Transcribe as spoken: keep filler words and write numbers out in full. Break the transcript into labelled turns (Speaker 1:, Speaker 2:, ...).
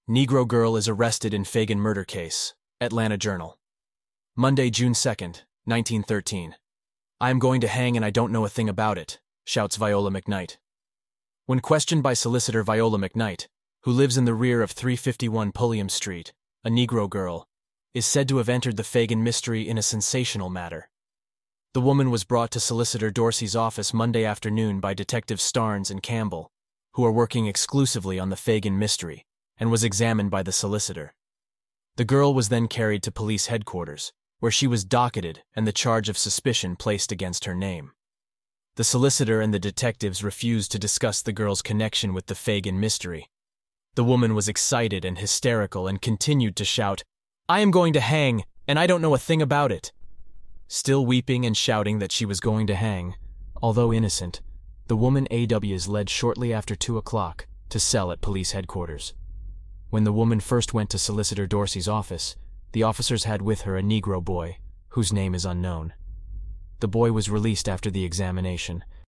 Speaker 1: Negro girl is arrested in Fagan murder case. Atlanta Journal. Monday, June second, nineteen thirteen. I am going to hang and I don't know a thing about it, shouts Viola McKnight. When questioned by solicitor Viola McKnight, who lives in the rear of three fifty-one Pulliam Street, a Negro girl is said to have entered the Fagan mystery in a sensational matter. The woman was brought to Solicitor Dorsey's office Monday afternoon by Detectives Starnes and Campbell, who are working exclusively on the Fagan mystery, and was examined by the solicitor. The girl was then carried to police headquarters, where she was docketed and the charge of suspicion placed against her name. The solicitor and the detectives refused to discuss the girl's connection with the Fagan mystery. The woman was excited and hysterical and continued to shout, "I am going to hang, and I don't know a thing about it." Still weeping and shouting that she was going to hang, although innocent, the woman A W is led shortly after two o'clock to cell at police headquarters. When the woman first went to Solicitor Dorsey's office, the officers had with her a Negro boy, whose name is unknown. The boy was released after the examination,